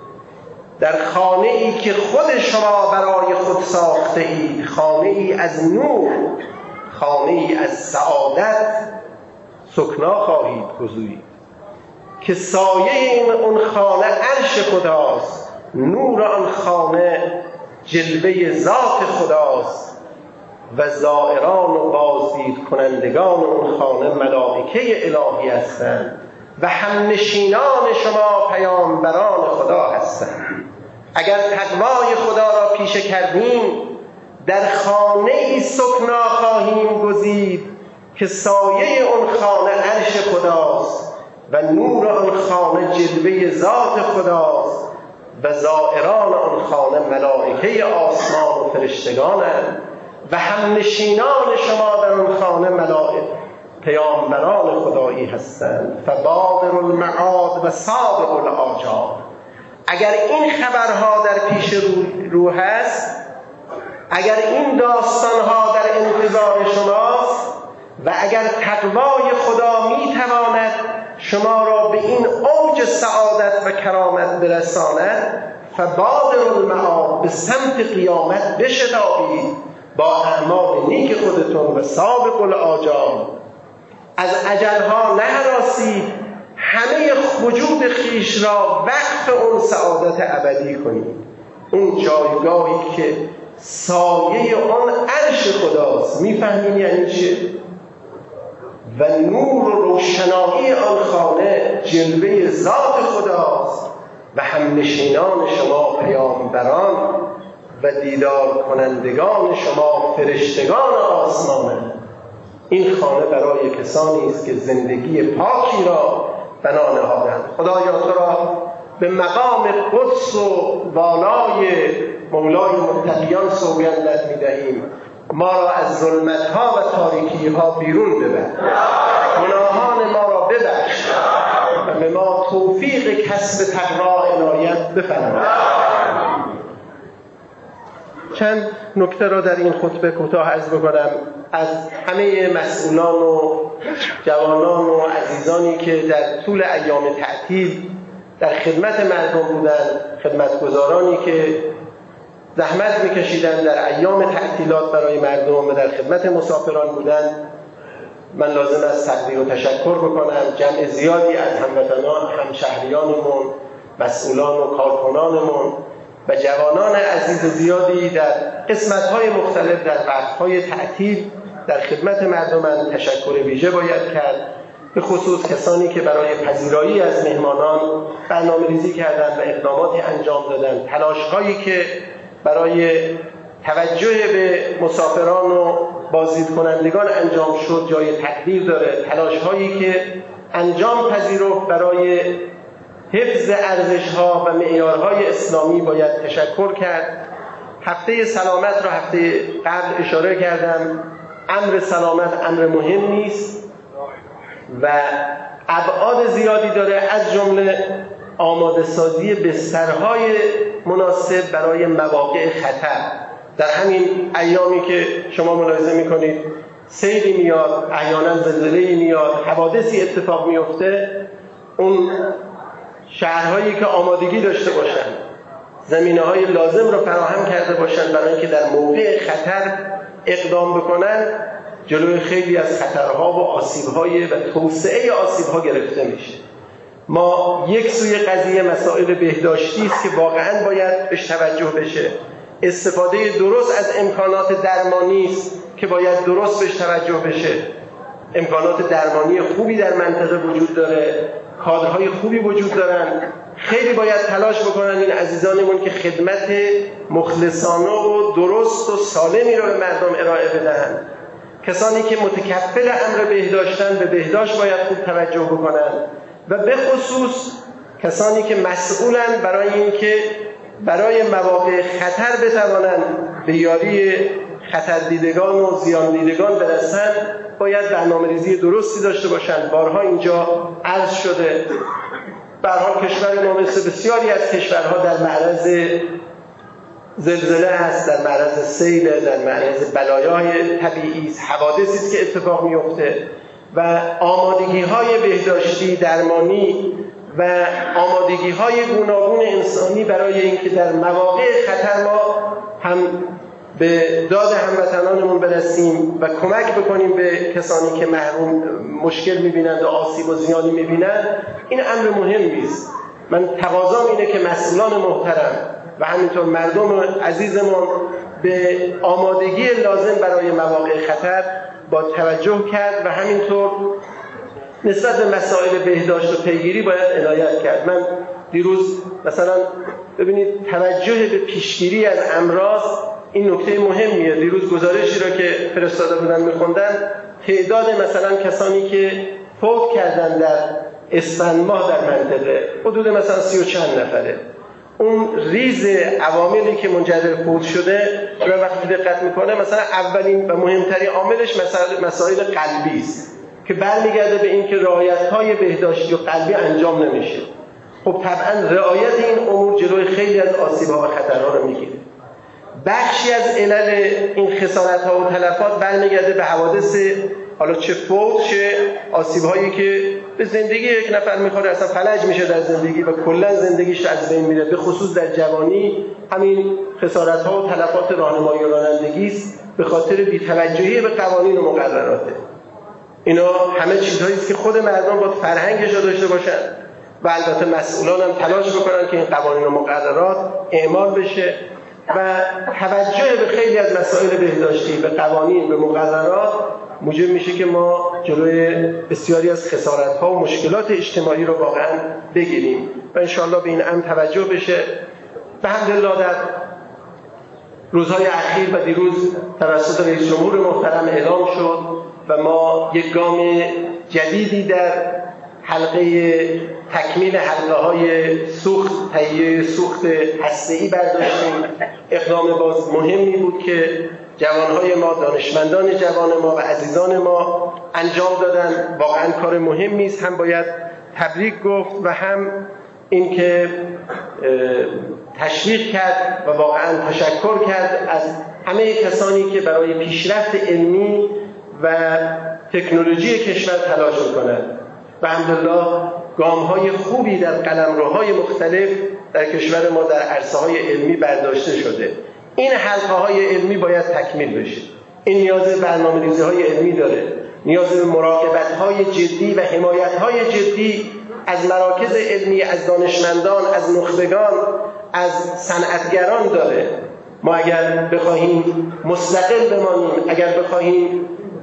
در خانه ای که خود شما برای خود ساخته اید، خانه ای از نور، خانه ای از سعادت سکنا خواهید گزید که سایه این اون خانه عرش خداست، نور آن خانه جلوه ذات خداست و زائران و بازدید کنندگان اون خانه ملائکه الهی هستند و همنشینان شما پیامبران خدا هستند. اگر تقوای خدا را پیشه کردیم در خانه ای سکنا خواهیم گزید که سایه اون خانه عرش خداست و نور آن خانه جلوه ذات خداست و زائران آن خانه ملائکه آسمان و فرشتگانند و همنشینان شما در آن خانه ملائکه پیامبران خدایی هستند. فبادر المعاد و سابق الآجال. اگر این خبرها در پیش رو, رو هست، اگر این داستانها در انتظار شماست و اگر تقوای خدا میتواند شما را به این اوج سعادت و کرامت برساند، فبادر المعاد، به سمت قیامت بشتابید با اعمال نیک خودتون و سابق الآجال. از اجلها نهراسید، همه وجود خیش را وقف اون سعادت ابدی کنید، اون جایگاهی که سایه آن عرش خداست. میفهمین یعنی چه؟ و نور و روشنایی آن خانه جلوه ذات خداست و همنشینان شما پیامبران و دیدار کنندگان شما فرشتگان آسمانند. این خانه برای کسانی است که زندگی پاکی را بنا نهادند. خدایا تو را به مقام قدس و بالای مولای متقیان سوگندت می‌دهیم، ما را از ظلمت‌ها و تاریکی‌ها بیرون ببر، گناهان ما را ببخش و به ما توفیق کسب تقوا عنایت بفرما. چند نکته را در این خطبه کوتاه عرض بکنم. از همه مسئولان و جوانان و عزیزانی که در طول ایام تعطیل در خدمت مردم بودند، خدمتگزارانی که زحمت میکشیدند در ایام تعطیلات برای مردم و در خدمت مسافران بودند، من لازم است تقدیر و تشکر بکنم. جمع زیادی از هموطنان، همشهریانمون، مسئولان و کارکنانمون و جوانان عزیز زیادی در قسمت‌های مختلف در وقت‌های تعطیل در خدمت مردم تشکر ویژه باید کرد، به خصوص کسانی که برای پذیرایی از مهمانان برنامه‌ریزی کردند و اقداماتی انجام دادند، تلاش‌هایی که برای توجه به مسافران و بازدید کنندگان انجام شد جای تقدیر داره، تلاش‌هایی که انجام پذیرفت برای حفظ ارزش‌ها و معیارهای اسلامی باید تشکر کرد. هفته سلامت را هفته قبل اشاره کردم. امر سلامت امر مهم نیست و ابعاد زیادی داره، از جمله آماده سازی بسترهای مناسب برای مواقع خطر. در همین ایامی که شما ملاحظه میکنید سیلی میاد، احیانا زلزله‌ای میاد، حوادثی اتفاق میفته، اون شهرهایی که آمادگی داشته باشن، زمینه‌های لازم رو فراهم کرده باشن برای اینکه در موقع خطر اقدام بکنن، جلوی خیلی از خطرها و آسیب‌های و توسعه آسیب‌ها گرفته میشه. ما یک سوی قضیه مسائل بهداشتی است که واقعاً باید بهش توجه بشه. استفاده درست از امکانات درمانی است که باید درست بهش توجه بشه. امکانات درمانی خوبی در منطقه وجود داره، کادرهای خوبی وجود دارن. خیلی باید تلاش بکنن این عزیزانمون که خدمت مخلصانه و درست و سالمی رو به مردم ارائه بدن. کسانی که متکفل امر بهداشتن به بهداشت باید خوب توجه بکنن و به خصوص کسانی که مسئولن برای اینکه برای مواقع خطر بتوانند به یاری خطردیدگان و زیان دیدگان برسن، باید برنامه‌ریزی درستی داشته باشند. بارها اینجا عرض شده به هر حال کشور ما مثل بسیاری از کشورها در معرض زلزله است، در معرض سیل، در معرض بلایای طبیعی است، حوادثی است که اتفاق میفته و آمادگی‌های بهداشتی، درمانی و آمادگی‌های گوناگون انسانی برای اینکه در مواقع خطر ما هم به داد هموطنانمون برسیم و کمک بکنیم به کسانی که محروم مشکل می‌بینند و آسیب و زیانی می‌بینند، این امر مهمی است. من تقاضام اینه که مسئولان محترم و همینطور مردم عزیزمون به آمادگی لازم برای مواقع خطر با توجه کرد و همینطور نسبت به مسائل بهداشت و پیگیری باید عنایت کرد. من دیروز مثلا ببینید توجه به پیشگیری از امراض این نکته مهمیه. دیروز گزارشی را که فرستاده بودن می‌خوندن، تعداد مثلا کسانی که فوت کردن در اسفند ماه در منطقه حدود مثلا سی و چند نفره. اون ریز عواملی که منجر فوت شده رو وقتی دقت میکنه، مثلا اولین و مهمترین عاملش مسائل مسائل قلبی است که برمیگرده به این که رعایت‌های بهداشتی و قلبی انجام نمیشه. خب طبعا رعایت این امور جلوی خیلی از آسیب‌ها و خطرها رو میگیره. بخشی از علل این خسارت‌ها و تلفات برمیگرده به حوادث، حالا چه فوت چه آسیب‌هایی که به زندگی یک نفر می‌خوره، اصلا فلج میشه در زندگی و کلا زندگیش از بین میره. به خصوص در جوانی همین خسارت‌ها و تلفات راهنمایی و رانندگی است به خاطر بی‌توجهی به قوانین و مقرراته. اینا همه چیزهایی است که خود مردم باید فرهنگش رو داشته باشن و البته مسئولان هم تلاش بکنن که این قوانین و مقررات اعمال بشه و توجه به خیلی از مسائل بهداشتی، به قوانین، به مقررات موجب میشه که ما جلوی بسیاری از خسارت‌ها و مشکلات اجتماعی رو واقعا بگیریم و انشاءالله به این امر توجه بشه. به حمدالله در روزهای اخیر و دیروز توسط رئیس جمهور محترم اعلام شد و ما یک گام جدیدی در حلقه تکمیل حلقه‌های سوخت تهیه سوخت هسته‌ای برداشتیم. اقدام باز مهمی بود که جوانهای ما، دانشمندان جوان ما و عزیزان ما انجام دادن. واقعا کار مهمی است، هم باید تبریک گفت و هم اینکه تشویق کرد و واقعا تشکر کرد از همه کسانی که برای پیشرفت علمی و تکنولوژی کشور تلاش می‌کنند. و الحمدلله گام‌های خوبی در قلمروهای مختلف در کشور ما در عرصه‌های علمی برداشته شده. این حلقه‌های علمی باید تکمیل بشه. این نیاز به برنامه‌ریزی‌های علمی داره، نیاز به مراقبت‌های جدی و حمایت‌های جدی از مراکز علمی، از دانشمندان، از نخبگان، از صنعتگران داره. ما اگر بخواهیم مستقل بمانیم، اگر بخواهیم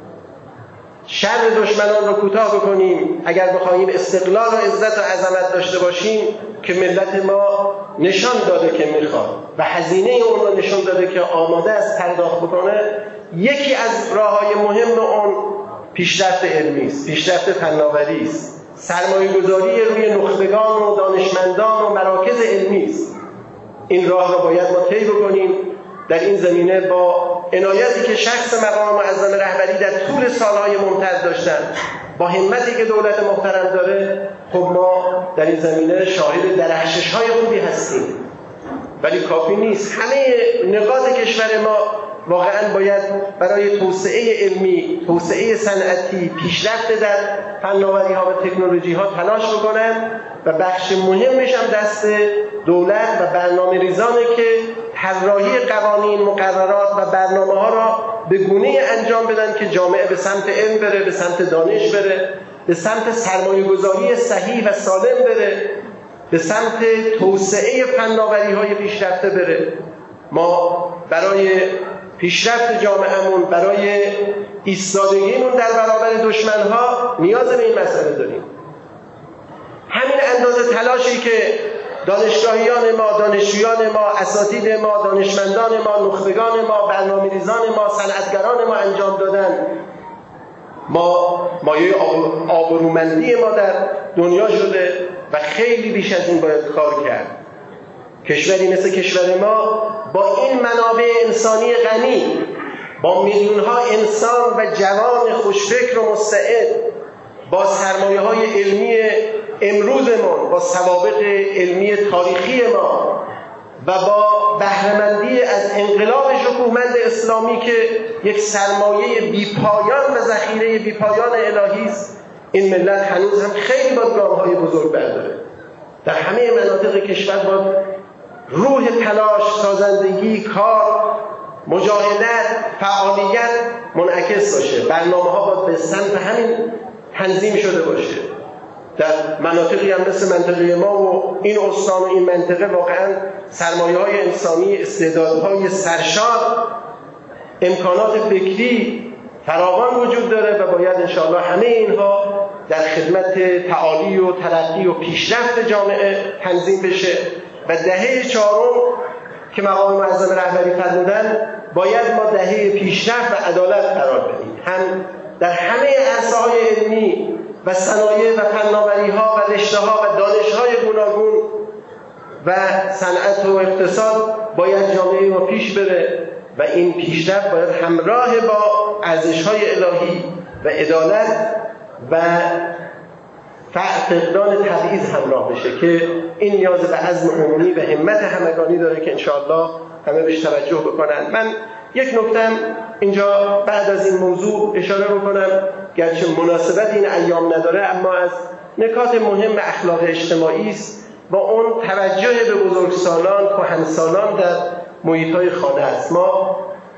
شر دشمنان رو کوتاه بکنیم، اگر بخواهیم استقلال و عزت و عظمت داشته باشیم که ملت ما نشان داده که میخواد و هزینه اون رو نشان داده که آماده است پرداخت بکنه، یکی از راه‌های مهم اون پیشرفت علمی است، پیشرفت فناوری است، سرمایه گذاری روی نخبگان و دانشمندان و مراکز علمی است. این راه رو باید ما طی بکنیم. در این زمینه با عنایتی که شخص مقام معظم رهبری در طول سالهای ممتد داشتن، با همتی که دولت محترم داره، خب ما در این زمینه شاهد درخشش‌های خوبی هستیم، ولی کافی نیست. همه نقاط کشور ما واقعا باید برای توسعه علمی، توسعه صنعتی، پیشرفت در فناوری‌ها و تکنولوژی‌ها تلاش بکنن و بخش مهمش هم دست دولت و برنامه‌ریزانه که طراحی قوانین، مقررات و برنامه‌ها را به گونه‌ای انجام بدن که جامعه به سمت علم بره، به سمت دانش بره، به سمت سرمایه‌گذاری صحیح و سالم بره، به سمت توسعه فناوری‌های پیشرفته بره. ما برای پیشرفت جامعهمون، برای ایستادگیمون در برابر دشمن‌ها نیاز به این مسئله داریم. همین اندازه تلاشی که دانشگاهیان ما، دانشجویان ما، اساتید ما، دانشمندان ما، نخبگان ما، برنامه‌ریزان ما، صنعتگران ما انجام دادن، ما مایه آبرومندی ما در دنیا شده و خیلی بیش از این باید کار کرد. کشوری مثل کشور ما با این منابع انسانی غنی، با میلیون‌ها انسان و جوان خوشفکر و مستعد، با سرمایه‌های علمی امروزمان، با سوابق علمی تاریخی ما و با بهره‌مندی از انقلاب شکوهمند اسلامی که یک سرمایه بی‌پایان و ذخیره بی‌پایان الهی است، این ملت هنوز هم خیلی باید گام‌های بزرگ برداره. در همه مناطق کشور باید روح تلاش، سازندگی، کار، مجاهدت، فعالیت منعکس باشه. برنامه‌ها باید به سمت همین تنظیم شده باشه. در مناطقی هم مثل منطقه ما و این استان و این منطقه واقعا سرمایه‌های انسانی، استعدادهای سرشار، امکانات فکری فراوان وجود داره و باید انشاءالله همه اینها در خدمت تعالی و ترقی و پیشرفت جامعه تنظیم بشه. و دهه چهارم که مقام معظم رهبری فرمودن باید ما دهه پیشرفت و عدالت قرار بدیم، هم در همه عرصه‌های علمی و صنایع و فناوری‌ها و رشته‌ها و دانش‌های گوناگون و صنعت و اقتصاد باید جامعه ما پیش بره و این پیشرفت باید همراه با ارزش‌های الهی و عدالت و فقدان تبعیض همراه بشه که این نیاز به عزم عمومی و همت همگانی داره که انشاءالله همه بهش توجه بکنن. من یک نکته اینجا بعد از این موضوع اشاره بکنم، گرچه مناسبت این ایام نداره، اما از نکات مهم اخلاق اجتماعی است با اون توجه به بزرگسالان، کهنسالان در محیط‌های خانه است. ما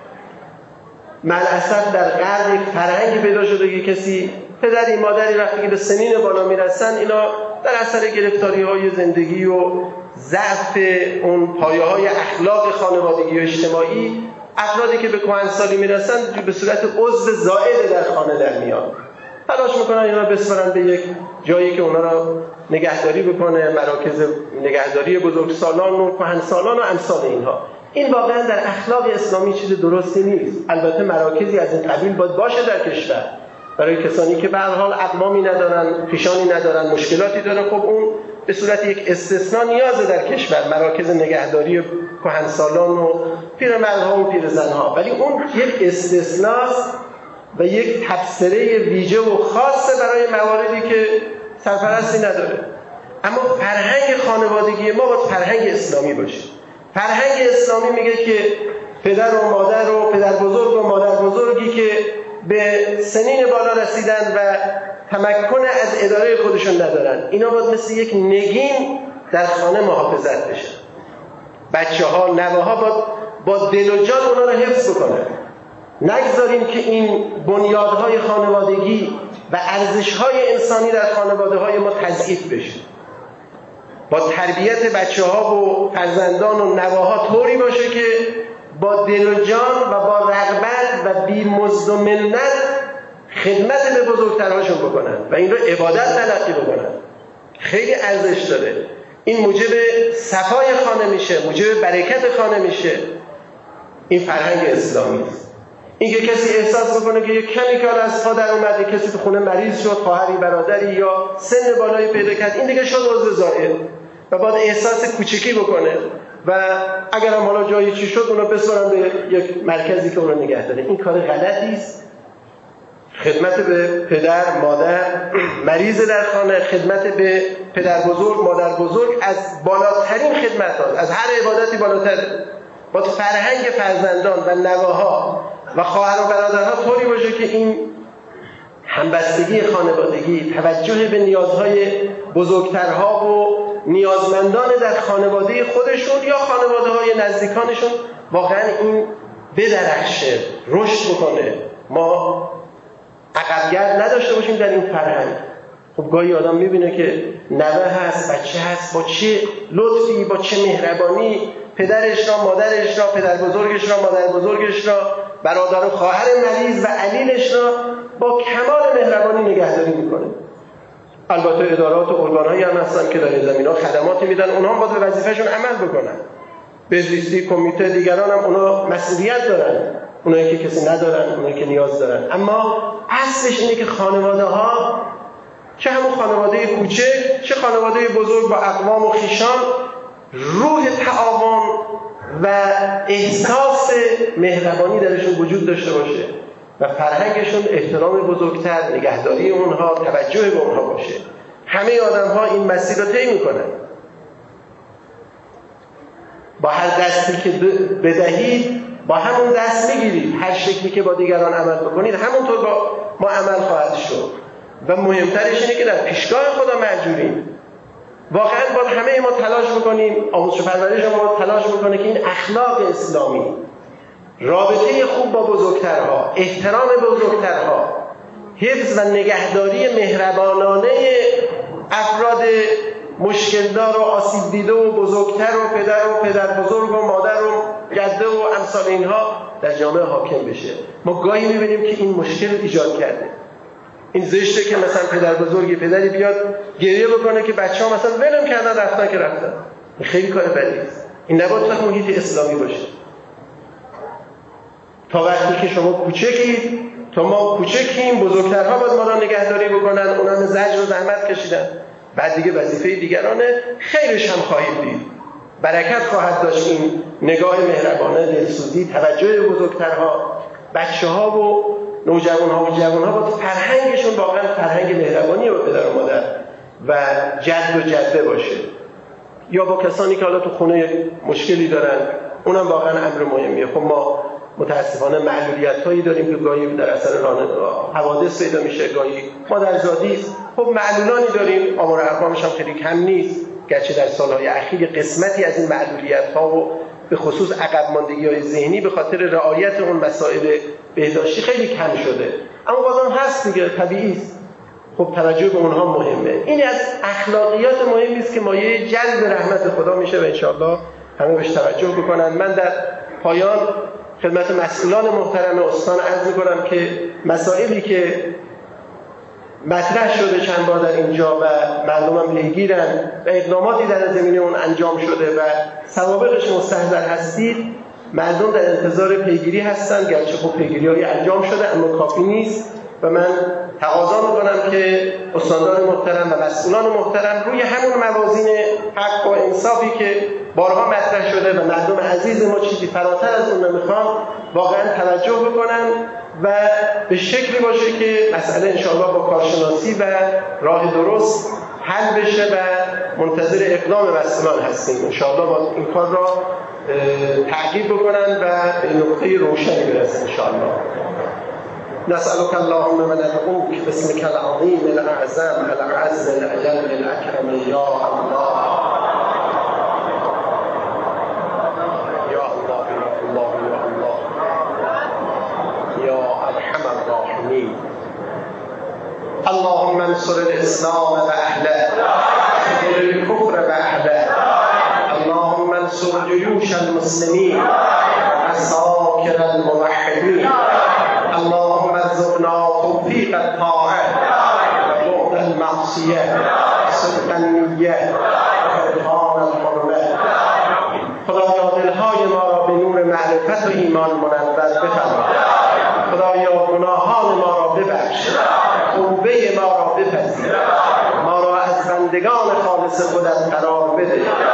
ملعصف در غرب یک فرهنگ پیدا شده که کسی پدری مادری وقتی که به سنین بالا میرسن، اینا در اثر گرفتاری‌های زندگی و ضعف اون پایه‌های اخلاق خانوادگی و اجتماعی، افرادی که به کهنسالی میرسن به صورت عضو زائد در خانه در میان، تلاش میکنن اینا بسپارن به یک جایی که اونا را نگهداری بکنه، مراکز نگهداری بزرگسالان و کهنسالان و امثال اینها. این واقعا در اخلاق اسلامی چیز درستی نیست. البته مراکزی از این قبیل باید باشه در کشور برای کسانی که به هر حال اقوامی ندارن، پیشانی ندارن، مشکلاتی داره. خب اون به صورت یک استثناء نیازه در کشور، مراکز نگهداری کهنسالان و پیرمردها و پیرزنها، ولی اون یک استثناست و یک تبصره ویژه و خاصه برای مواردی که سرپرستی نداره. اما فرهنگ خانوادگی ما باید فرهنگ اسلامی باشه. فرهنگ اسلامی میگه که پدر و مادر و پدر بزرگ و مادر بزرگی که به سنین بالا رسیدن و تمکن از اداره خودشون ندارن، اینا باید مثل یک نگین در خانه محافظت بشه. بچه ها، نوه ها باید با دل و جان اونا رو حفظ بکنن. نگذاریم که این بنیادهای خانوادگی و ارزشهای انسانی در خانواده های ما تضعیف بشه. با تربیت بچه ها و فرزندان و نواها طوری باشه که با دل و جان و با رغبت و بی مزد و منت خدمت به بزرگترهاشون بکنن و این رو عبادت تلقی بکنن. خیلی ارزش داره. این موجب صفای خانه میشه، موجب برکت خانه میشه. این فرهنگ اسلامی است. اینکه کسی احساس بکنه که یک کمی کار از پا در اومده، کسی تو خونه مریض شد، خواهری برادری یا سن بالایی پیدا کرد، این دیگه شد عضو زائد و باید احساس کوچکی بکنه و اگرم حالا جایی چی شد اونا بسپارن به یک مرکزی که اونا نگه داره. این کار غلطی است. خدمت به پدر، مادر، مریض در خانه، خدمت به پدر بزرگ، مادر بزرگ از بالاترین خدمت هاست. از هر عبادتی بالاتر. با فرهنگ فرزندان و نواها و خواهر و برادرها طوری باشه که این همبستگی خانوادگی، توجه به نیازهای بزرگترها و نیازمندان در خانواده خودشون یا خانواده های نزدیکانشون واقعا این بدرخشه، رشد بکنه. ما عقبگرد نداشته باشیم در این فرهنگ. خب گاهی آدم میبینه که نوه هست، بچه هست، با چه لطفی، با چه مهربانی پدرش را، مادرش را، پدر بزرگش را، مادر بزرگش را، برادر و خواهر مریض و علیلش را با کمال مهربانی نگهداری میکنه. البته ادارات و ارگان‌هایی هم هستن که در این زمینه‌ها خدماتی میدن، اونها هم باید به وظیفه‌شون عمل بکنن. بهزیستی، کمیته، دیگران هم اونا مسئولیت دارن، اونایی که کسی ندارن، اونایی که نیاز دارن. اما اصلش اینه که خانواده‌ها، چه همون خانواده کوچک چه خانواده بزرگ با اقوام و خویشان، روح تعاون و احساس مهربانی درشون وجود داشته باشه و فرهنگشون احترام بزرگتر، نگهداری اونها، توجه به اونها باشه. همه آدم‌ها این مسیر رو طی میکنن. با هر دستی که بدهید با همون دست میگیرید. هر شکلی که با دیگران عمل بکنید همونطور با ما عمل خواهد شد. و مهمترش اینه که در پیشگاه خدا مأجوریم. واقعا باید همه ما تلاش بکنیم، آموزش و پرورش ما تلاش بکنه که این اخلاق اسلامی، رابطه خوب با بزرگترها، احترام بزرگترها، حفظ و نگهداری مهربانانه افراد مشکلدار و آسیب دیده و بزرگتر و پدر و پدر بزرگ و مادر و جده و امثال اینها در جامعه حاکم بشه. ما گاهی می‌بینیم که این مشکل رو ایجاد کرده. این زشته که مثلا پدر بزرگی پدری بیاد گریه بکنه که بچه‌ها مثلا ولم کردن رفتن که رفتن. این خیلی کار بدی است. این نباید تو محیط اسلامی باشه. تا وقتی که شما کوچکید، تا ما کوچکیم، بزرگترها باید ما را نگهداری بکنن، اونها هم زجر و زحمت کشیدن. بعد دیگه وظیفه دیگرانه، خیرش هم خواهید دید. برکت خواهد داشت این نگاه مهربانه، دلسوزی، توجه به بزرگترها. بچه‌ها و نوجوان‌ها و جوان‌ها با فرهنگشون واقعا فرهنگ مهربانی با پدر و مادر و جد و جده باشه. یا با کسانی که حالا تو خونه مشکلی دارن، اونم واقعا امر مهمیه. خب ما متاسفانه معلولیت‌هایی داریم که گاهی در اثر حوادث پیدا میشه، گاهی مادرزادی است. خب معلولانی داریم، آمار ارقامش هم خیلی کم نیست، گرچه در سال‌های اخیر قسمتی از این معلولیت‌ها و به خصوص عقب ماندگی‌های ذهنی به خاطر رعایت اون مسائل بهداشتی خیلی کم شده، اما بازم هست دیگه، طبیعی است. خب توجه به اونها مهمه. این از اخلاقیات مهمی است که مایه جلب رحمت خدا میشه و انشاءالله همه بهش توجه بکنن. من در پایان خدمت مسئولان محترم استان عرض می‌کنم که مسائلی که مطرح شده چند بار در اینجا و مردم هم پیگیرن و اقداماتی در زمینه اون انجام شده و سوابقش مستحضر هستید، مردم در انتظار پیگیری هستن، گرچه خب پیگیری‌های انجام شده اما کافی نیست و من تقاضا می‌کنم که استاندار محترم و مسئولان محترم روی همون موازین حق و انصافی که بارها مطرح شده و مردم عزیز ما چیزی فراتر از اون نمیخوان واقعا توجه بکنن و به شکلی باشه که مسئله انشاءالله با کارشناسی و راه درست حل بشه و منتظر اقدام مسئولان هستیم. انشاءالله با این کار را تعقیب بکنن و به نقطه روشنی برسن انشاءالله. نسألك اللهم من ندعوك باسمك العظيم الأعظم الأعز الأجل الأكرم يا الله يا الله يا الله يا الله يا أرحم الراحمين. اللهم انصر الإسلام وأهله خذل الكفر وأهله. اللهم انصر جيوش المسلمين وعساكر الموحدين. اللهم ارزقنا توفيق الطاعة وبعد المعصية صدق النية وإتقان الحرمات. خدایا دلهای ما را به نور معرفت و ایمان منور بفرما. خدایا گناهان ما را ببخش، توبه ما را بپذیر، ما را از بندگان خالص خودت قرار بده.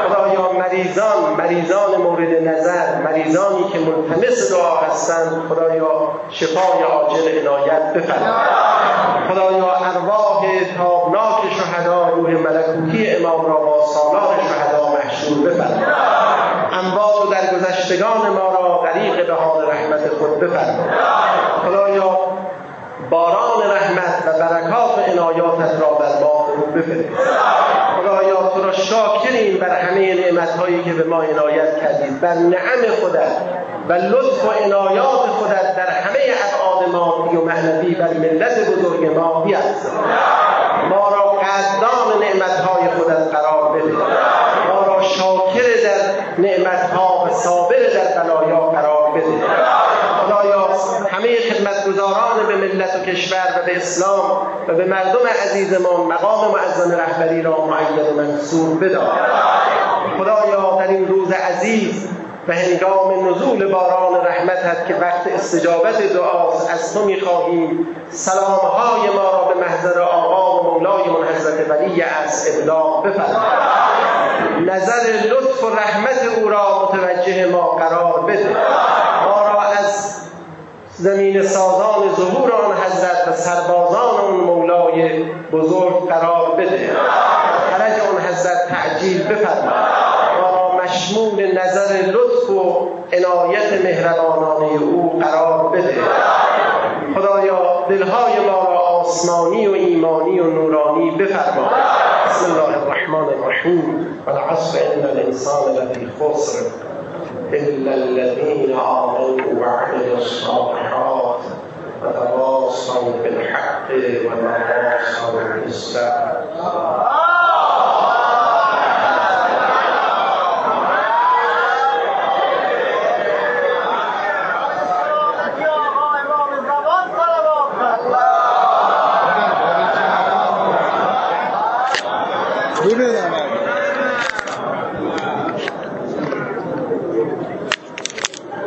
خدایا مریضان مریضان مورد نظر، مریضانی که ملتمس دعا هستند، خدایا شفای عاجل عنایت بفرما. خدایا ارواح تابناک شهدا روح ملکوتی امام را با سالار شهدا محشور بفرما. اموات و درگذشتگان ما را غریق بهار رحمت خود بفرما. خدایا باران رحمت و برکات و عنایاتت را بر ما فرو بفرست. خدایا تو را شاکریم بر همه نعمت‌هایی که به ما عنایت کردید، بر نعم خودت و لطف و عنایات خودت در همه ابعاد مادی و معنوی بر ملت بزرگ ما بیفزای. ما را قدردان نعمت‌های خودت قرار بده، ما را شاکر در نعمت‌ها و صابر در بلایا قرار بده. خدایا همه خدمتگزاران به ملت و کشور و به اسلام و به مردم عزیزمان مقام معظم رهبری را معید و منصور بدار. خدایا در این روز عزیز و هنگام نزول باران رحمتت که وقت استجابت دعاست، از تو می‌خواهیم سلام‌های ما را به محضر آقا و مولای من حضرت ولی عصر ابلاغ بفرما. نظر لطف و رحمت او را متوجه ما قرار بده. ما را از زمین سازان ظهور آن حضرت و سربازان اون مولای بزرگ قرار بده. خرج آن حضرت تعجیل بفرما. ما را مشمول نظر لطف و عنایت مهربانانه او قرار بده. خدایا دلهای ما را آسمانی و ایمانی و نورانی بفرما. بسم الله الرحمن الرحیم. والعصر ان الانسان لفی خسر الا الذین آمنوا وعملوا الصالحات